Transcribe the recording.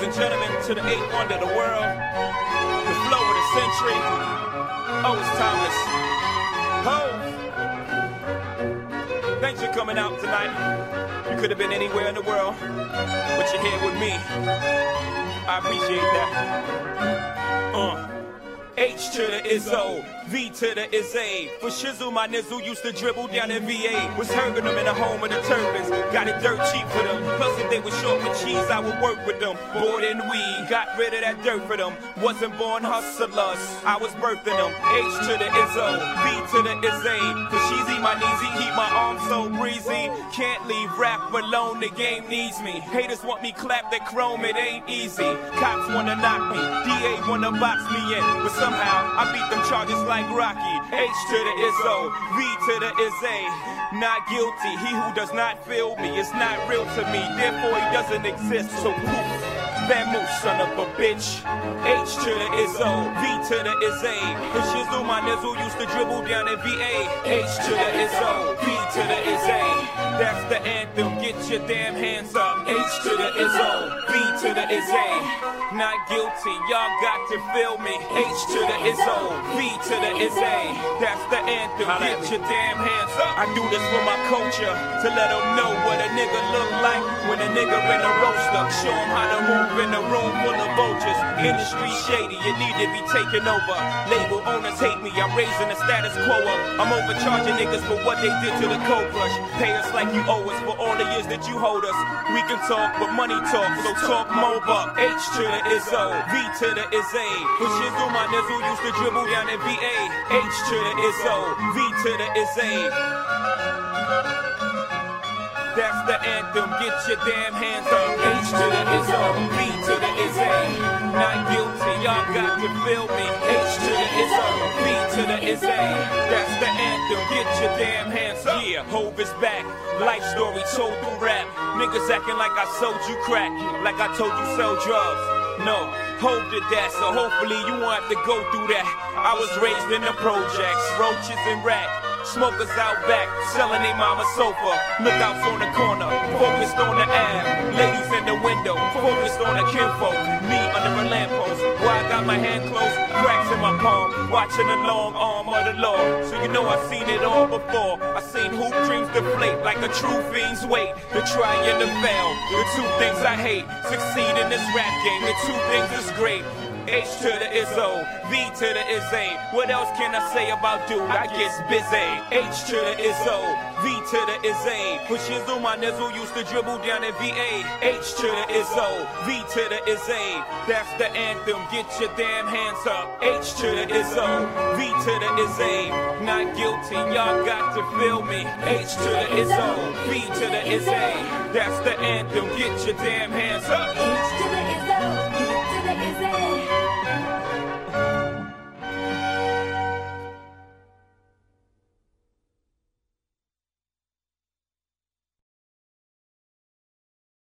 and gentlemen, to the eighth wonder of the world, the flow of the century. Oh, it's timeless. Ho! Thanks for coming out tonight. You could have been anywhere in the world, but you're here with me. I appreciate that. H to the Izzo, V to the Izzy. For shizzle, my nizzle used to dribble down in VA. Was hurting them in the home of the turbans. Got it dirt cheap for them. Plus, if they were short with cheese, I would work with them. Bored in weed, got rid of that dirt for them. Wasn't born hustlers, I was birthing them. H to the Izzo, V to the Izzy. For sheezy, my kneesy, keep my arms so breezy. Can't leave rap alone, the game needs me. Haters want me clap that chrome, it ain't easy. Cops wanna knock me, DA wanna box me in. But somehow, I beat them charges like Rocky. H to the Izzo, V to the Izzy. Not guilty, he who does not feel me is not real to me, therefore he doesn't exist, so poof. Vamoose, son of a bitch. H to the Izzo, V to the Izzy. For shizzle, my nizzle used to dribble down in VA. H to the Izzo, V to the Izzy. That's the anthem, get your damn hands up. H to the Izzo, V to the Izzy. Not guilty, y'all got to feel me. H to the Izzo, V to the Izzy. That's the anthem, get your damn hands up. I do this for my culture, to let them know what a nigga look like when a nigga in a roaster. Show them how to move in a room full of vultures. Industry shady, you need to be taken over. Label owners hate me, I'm raising the status quo up. I'm overcharging niggas for what they did to the cold crush. Pay us like you owe us for all the years that you hold us. We can talk, but money talk, so talk more buck. H to the Izzo, V to the Izzy. For shizzle, my nizzle used to dribble down in VA. H to the Izzo, V to the Izzy. That's the anthem, get your damn hands up. H to the Izzo, V to the Izzy. Not guilty, y'all got to feel me. H to the Izzo, V to the Izzy. That's the anthem, get your damn hands up. Yeah, Hov is back, life story told through rap. Niggas acting like I sold you crack, like I told you sell drugs. No, Hov did that, so hopefully you won't have to go through that. I was raised in the projects, roaches and rat. Smokers out back, selling they mama sofa. Lookouts on the corner, focused on the ab. Ladies in the window, focused on the kinfolk. Me under a lamppost, why I got my hand closed, cracks in my palm. Watching the long arm of the law. So you know I've seen it all before. I seen hoop dreams deflate like a true fiend's weight. The try and the fail, the two things I hate. Succeed in this rap game, the two things is great. H to the Izzo, V to the Izzy. What else can I say about dude? I get busy. H to the Izzo, V to the Izzy. For shizzle, my nizzle used to dribble down in VA. H to the Izzo, V to the Izzy. That's the anthem, get your damn hands up. H to the Izzo, V to the Izzy. Not guilty, y'all got to feel me. H to the Izzo, V to the Izzy. That's the anthem, get your damn hands up.